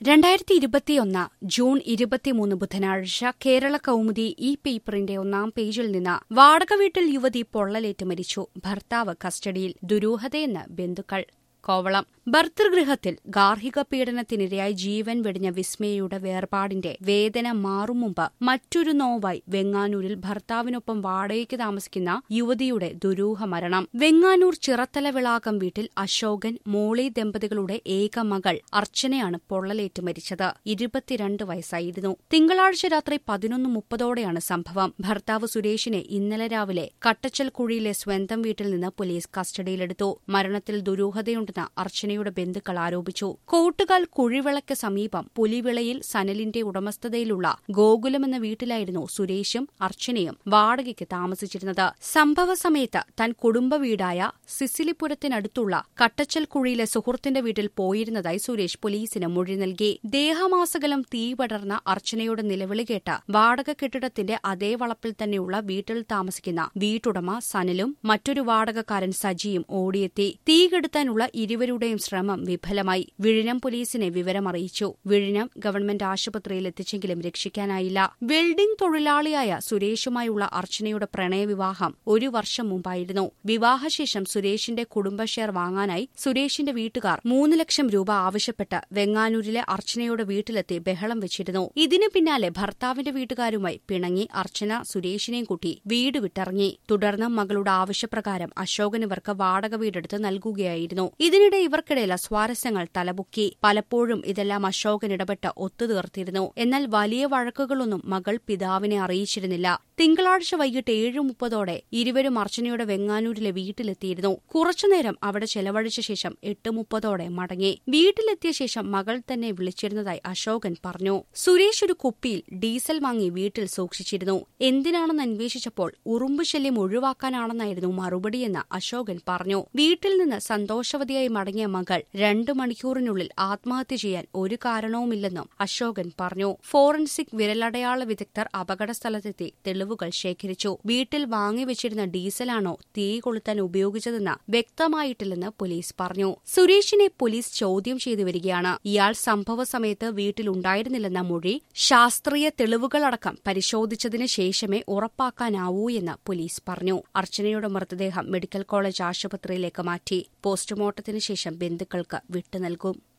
2021 June 23 ബുധനാഴ്ച കേരള കൗമുദി ഈ പേപ്പറിന്റെ ഒന്നാം പേജിൽ നിന്ന് വാടക വീട്ടിൽ യുവതി പൊള്ളലേറ്റ് മരിച്ചു. ഭർത്താവ് കസ്റ്റഡിയിൽ. ദുരൂഹതയെന്ന് ബന്ധുക്കൾ. കോവളം. ഭർതൃഗൃഹത്തിൽ ഗാർഹിക പീഡനത്തിനിരയായി ജീവൻ വെടിഞ്ഞ വിസ്മയയുടെ വേർപാടിന്റെ വേദന മാറും മുമ്പ് മറ്റൊരു നോവായി വെങ്ങാനൂരിൽ ഭർത്താവിനൊപ്പം വാടകയ്ക്ക് താമസിക്കുന്ന യുവതിയുടെ ദുരൂഹ മരണം. വെങ്ങാനൂർ ചിറത്തല വിളാകം വീട്ടിൽ അശോകൻ, മോളി ദമ്പതികളുടെ ഏക മകൾ അർച്ചനയാണ് പൊള്ളലേറ്റ് മരിച്ചത്. 22 വയസ്സായിരുന്നു. തിങ്കളാഴ്ച രാത്രി 11:30ഓടെയാണ് സംഭവം. ഭർത്താവ് സുരേഷിനെ ഇന്നലെ രാവിലെ കട്ടച്ചൽക്കുഴിയിലെ സ്വന്തം വീട്ടിൽ നിന്ന് പോലീസ് കസ്റ്റഡിയിലെടുത്തു. മരണത്തിൽ ദുരൂഹതയുണ്ടെന്ന് അർച്ചനയുടെ ബന്ധുക്കൾ ആരോപിച്ചു. കോട്ടുകാൽ കുഴിവിളയ്ക്ക് സമീപം പുലിവിളയിൽ സനലിന്റെ ഉടമസ്ഥതയിലുള്ള ഗോകുലമെന്ന വീട്ടിലായിരുന്നു സുരേഷും അർച്ചനയും വാടകയ്ക്ക് താമസിച്ചിരുന്നത്. സംഭവ സമയത്ത് താൻ കുടുംബ വീടായ സിസിലിപുരത്തിനടുത്തുള്ള കട്ടച്ചൽക്കുഴിയിലെ സുഹൃത്തിന്റെ വീട്ടിൽ പോയിരുന്നതായി സുരേഷ് പോലീസിന് മൊഴി നൽകി. ദേഹമാസകലം തീ പടർന്ന അർച്ചനയുടെ നിലവിളി കേട്ട് വാടക കെട്ടിടത്തിന്റെ അതേ വളപ്പിൽ തന്നെയുള്ള വീട്ടിൽ താമസിക്കുന്ന വീട്ടുടമ സനലും മറ്റൊരു വാടകക്കാരൻ സജിയും ഓടിയെത്തി. തീ കെടുത്താനുള്ള ഇരുവരുടെയും ശ്രമം വിഫലമായി. വിഴിഞ്ഞം പോലീസിനെ വിവരമറിയിച്ചു. വിഴിഞ്ഞം ഗവൺമെന്റ് ആശുപത്രിയിൽ എത്തിച്ചെങ്കിലും രക്ഷിക്കാനായില്ല. വെൽഡിംഗ് തൊഴിലാളിയായ സുരേഷുമായുള്ള അർച്ചനയുടെ പ്രണയവിവാഹം 1 വർഷം മുമ്പായിരുന്നു. വിവാഹശേഷം സുരേഷിന്റെ കുടുംബ ഷെയർ വാങ്ങാനായി സുരേഷിന്റെ വീട്ടുകാർ 3 ലക്ഷം രൂപ ആവശ്യപ്പെട്ട് വെങ്ങാനൂരിലെ അർച്ചനയുടെ വീട്ടിലെത്തി ബഹളം വെച്ചിരുന്നു. ഇതിനു പിന്നാലെ ഭർത്താവിന്റെ വീട്ടുകാരുമായി പിണങ്ങി അർച്ചന സുരേഷിനെയും കൂട്ടി വീട് വിട്ടിറങ്ങി. തുടർന്ന് മകളുടെ ആവശ്യപ്രകാരം അശോകൻ ഇവർക്ക് വാടക വീടെടുത്ത് നൽകുകയായിരുന്നു. ഇതിനിടെ ഇവർക്കിടയിൽ അസ്വാരസ്യങ്ങൾ തലപൊക്കി. പലപ്പോഴും ഇതെല്ലാം അശോകൻ ഇടപെട്ട് ഒത്തുതീർത്തിരുന്നു. എന്നാൽ വലിയ വഴക്കുകളൊന്നും മകൾ പിതാവിനെ അറിയിച്ചിരുന്നില്ല. തിങ്കളാഴ്ച വൈകിട്ട് 7:30ഓടെ ഇരുവരും അർച്ചനയുടെ വെങ്ങാനൂരിലെ വീട്ടിലെത്തിയിരുന്നു. കുറച്ചുനേരം അവിടെ ചെലവഴിച്ച ശേഷം 8:30ഓടെ മടങ്ങി. വീട്ടിലെത്തിയ ശേഷം മകൾ തന്നെ വിളിച്ചിരുന്നതായി അശോകൻ പറഞ്ഞു. സുരേഷ് ഒരു കുപ്പിയിൽ ഡീസൽ വാങ്ങി വീട്ടിൽ സൂക്ഷിച്ചിരുന്നു. എന്തിനാണെന്ന് അന്വേഷിച്ചപ്പോൾ ഉറുമ്പ് ശല്യം ഒഴിവാക്കാനാണെന്നായിരുന്നു മറുപടിയെന്ന് അശോകൻ പറഞ്ഞു. വീട്ടിൽ നിന്ന് സന്തോഷവതിയായി മടങ്ങിയ മകൾ 2 മണിക്കൂറിനുള്ളിൽ ആത്മഹത്യ ചെയ്യാൻ ഒരു കാരണവുമില്ലെന്നും അശോകൻ പറഞ്ഞു. ഫോറൻസിക് വിരലടയാള വിദഗ്ധർ അപകടസ്ഥലത്തെത്തി തെളിവുകൾ ശേഖരിച്ചു. വീട്ടിൽ വാങ്ങിവെച്ചിരുന്ന ഡീസലാണോ തീ കൊളുത്താൻ ഉപയോഗിച്ചതെന്ന് വ്യക്തമായിട്ടില്ലെന്ന് പോലീസ് പറഞ്ഞു. സുരേഷിനെ പോലീസ് ചോദ്യം ചെയ്തു വരികയാണ്. ഇയാൾ സംഭവ സമയത്ത് വീട്ടിലുണ്ടായിരുന്നില്ലെന്ന മൊഴി ശാസ്ത്രീയ തെളിവുകളടക്കം പരിശോധിച്ചതിന് ശേഷമേ ഉറപ്പാക്കാനാവൂ എന്ന് പോലീസ് പറഞ്ഞു. അർച്ചനയുടെ മൃതദേഹം മെഡിക്കൽ കോളേജ് ആശുപത്രിയിലേക്ക് മാറ്റി. പോസ്റ്റ്മോർട്ടത്തിന് ശേഷം ബന്ധുക്കൾക്ക് വിട്ടുനൽകും.